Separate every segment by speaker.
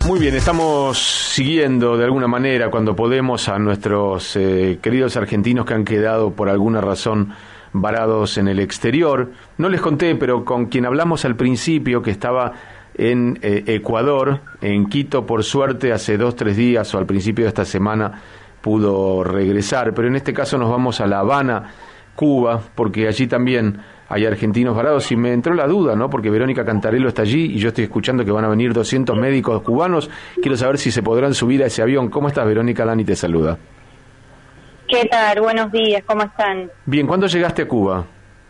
Speaker 1: Muy bien, estamos siguiendo de alguna manera, cuando podemos, a nuestros queridos argentinos que han quedado por alguna razón varados en el exterior. No les conté, pero con quien hablamos al principio, que estaba en Ecuador, en Quito, por suerte, hace 2-3 días o al principio de esta semana pudo regresar, pero en este caso nos vamos a La Habana, Cuba, porque allí también hay argentinos varados, y me entró la duda, ¿no? Porque Verónica Cantarello está allí y yo estoy escuchando que van a venir 200 médicos cubanos. Quiero saber si se podrán subir a ese avión. ¿Cómo estás, Verónica? Dani te saluda.
Speaker 2: ¿Qué tal? Buenos días, ¿cómo están?
Speaker 1: Bien, ¿cuándo llegaste a Cuba?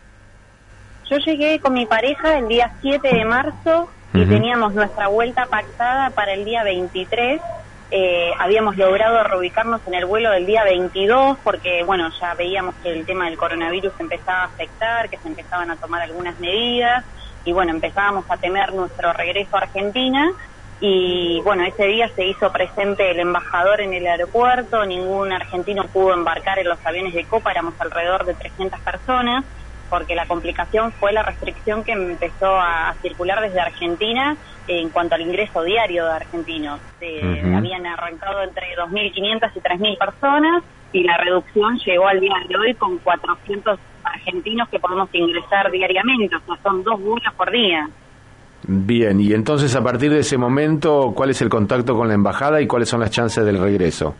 Speaker 2: Yo llegué con mi pareja el día 7 de marzo y teníamos nuestra vuelta pactada para el día 23. Habíamos logrado reubicarnos en el vuelo del día 22 porque, bueno, ya veíamos que el tema del coronavirus empezaba a afectar, que se empezaban a tomar algunas medidas y, bueno, empezábamos a temer nuestro regreso a Argentina y, bueno, ese día se hizo presente el embajador en el aeropuerto, ningún argentino pudo embarcar en los aviones de Copa, éramos alrededor de 300 personas, porque la complicación fue la restricción que empezó a circular desde Argentina en cuanto al ingreso diario de argentinos. Habían arrancado entre 2.500 y 3.000 personas y la reducción llegó al día de hoy con 400 argentinos que podemos ingresar diariamente, o sea, son 2 vuelos por día.
Speaker 1: Bien, y entonces a partir de ese momento, ¿cuál es el contacto con la embajada y cuáles son las chances del regreso?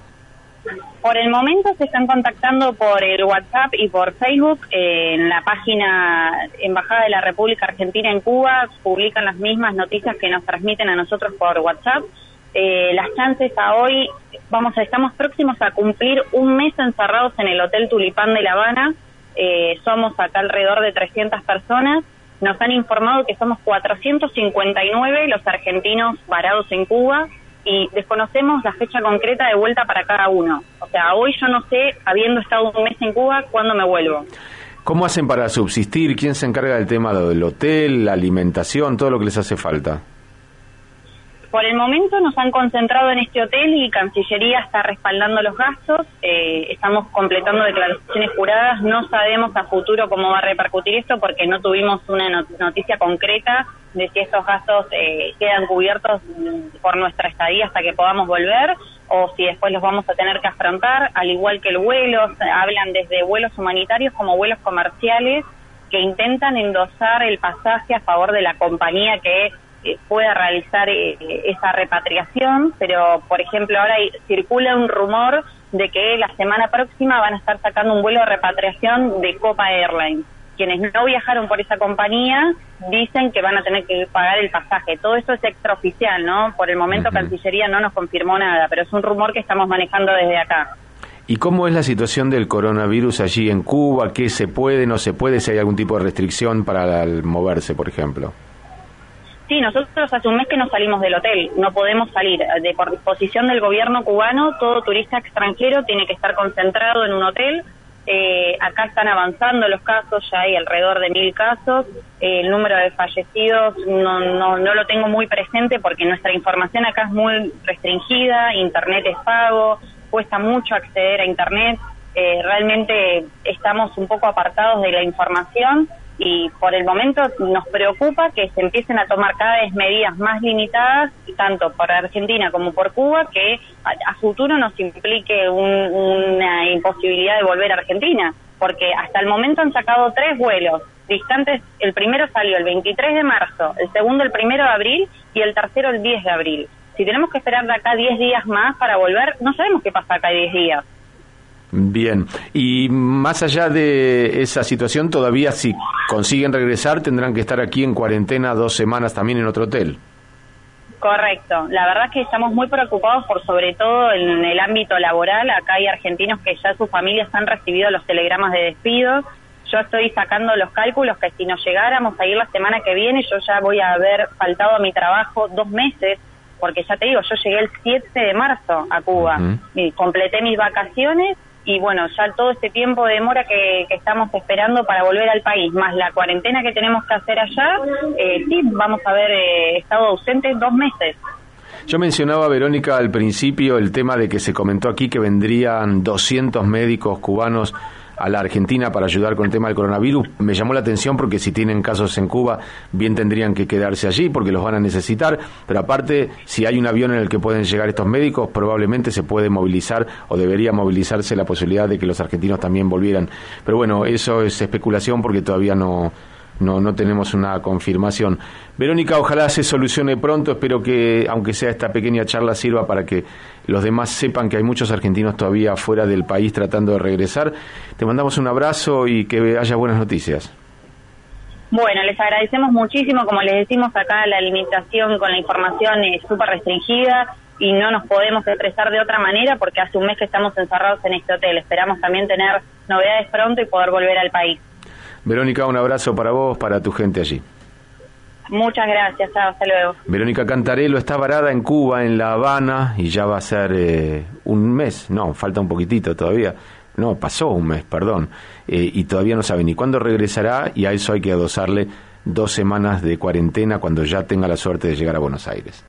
Speaker 2: Por el momento se están contactando por el WhatsApp y por Facebook. En la página Embajada de la República Argentina en Cuba publican las mismas noticias que nos transmiten a nosotros por WhatsApp. Las chances a hoy, estamos próximos a cumplir un mes encerrados en el Hotel Tulipán de La Habana. Somos acá alrededor de 300 personas. Nos han informado que somos 459 los argentinos varados en Cuba, y desconocemos la fecha concreta de vuelta para cada uno. O sea, hoy yo no sé, habiendo estado un mes en Cuba, cuándo me vuelvo.
Speaker 1: ¿Cómo hacen para subsistir? ¿Quién se encarga del tema del hotel, la alimentación, todo lo que les hace falta?
Speaker 2: Por el momento nos han concentrado en este hotel y Cancillería está respaldando los gastos. Estamos completando declaraciones juradas. No sabemos a futuro cómo va a repercutir esto porque no tuvimos una noticia concreta de si estos gastos quedan cubiertos por nuestra estadía hasta que podamos volver o si después los vamos a tener que afrontar, al igual que el vuelo. Hablan desde vuelos humanitarios como vuelos comerciales que intentan endosar el pasaje a favor de la compañía que pueda realizar esa repatriación, pero por ejemplo ahora circula un rumor de que la semana próxima van a estar sacando un vuelo de repatriación de Copa Airlines. Quienes no viajaron por esa compañía dicen que van a tener que pagar el pasaje. Todo eso es extraoficial, ¿no? Por el momento Cancillería no nos confirmó nada, pero es un rumor que estamos manejando desde acá.
Speaker 1: ¿Y cómo es la situación del coronavirus allí en Cuba? ¿Qué se puede, no se puede? Si hay algún tipo de restricción para moverse, por ejemplo.
Speaker 2: Sí, nosotros hace un mes que no salimos del hotel, no podemos salir. Por disposición del gobierno cubano, todo turista extranjero tiene que estar concentrado en un hotel. Acá están avanzando los casos, ya hay alrededor de 1.000 casos. El número de fallecidos no lo tengo muy presente porque nuestra información acá es muy restringida, internet es pago, cuesta mucho acceder a internet. Realmente estamos un poco apartados de la información. Y por el momento nos preocupa que se empiecen a tomar cada vez medidas más limitadas, tanto por Argentina como por Cuba, que a futuro nos implique una imposibilidad de volver a Argentina, porque hasta el momento han sacado 3 vuelos distantes. El primero salió el 23 de marzo, el segundo el 1 de abril y el tercero el 10 de abril. Si tenemos que esperar de acá 10 días más para volver, no sabemos qué pasa acá 10 días.
Speaker 1: Bien, y más allá de esa situación, todavía si consiguen regresar tendrán que estar aquí en cuarentena 2 semanas también en otro hotel.
Speaker 2: Correcto, la verdad es que estamos muy preocupados por sobre todo en el ámbito laboral. Acá hay argentinos que ya sus familias han recibido los telegramas de despido. Yo estoy sacando los cálculos que si nos llegáramos a ir la semana que viene yo ya voy a haber faltado a mi trabajo 2 meses, porque ya te digo, yo llegué el 7 de marzo a Cuba y completé mis vacaciones. Y bueno, ya todo este tiempo de demora que estamos esperando para volver al país, más la cuarentena que tenemos que hacer allá, sí, vamos a haber estado ausentes 2 meses.
Speaker 1: Yo mencionaba, Verónica, al principio el tema de que se comentó aquí que vendrían 200 médicos cubanos a la Argentina para ayudar con el tema del coronavirus. Me llamó la atención porque si tienen casos en Cuba, bien tendrían que quedarse allí porque los van a necesitar, pero aparte, si hay un avión en el que pueden llegar estos médicos, probablemente se puede movilizar o debería movilizarse la posibilidad de que los argentinos también volvieran. Pero bueno, eso es especulación porque todavía no tenemos una confirmación. Verónica, ojalá se solucione pronto. Espero que, aunque sea esta pequeña charla, sirva para que los demás sepan que hay muchos argentinos todavía fuera del país tratando de regresar. Te mandamos un abrazo y que haya buenas noticias.
Speaker 2: Bueno, les agradecemos muchísimo. Como les decimos acá, la limitación con la información es súper restringida y no nos podemos expresar de otra manera porque hace un mes que estamos encerrados en este hotel. Esperamos también tener novedades pronto y poder volver al país.
Speaker 1: Verónica, un abrazo para vos, para tu gente allí.
Speaker 2: Muchas gracias, hasta luego.
Speaker 1: Verónica Cantarello está varada en Cuba, en La Habana, y ya va a ser un mes, no, falta un poquitito todavía, no, pasó un mes, perdón, y todavía no sabe ni cuándo regresará, y a eso hay que adosarle 2 semanas de cuarentena cuando ya tenga la suerte de llegar a Buenos Aires.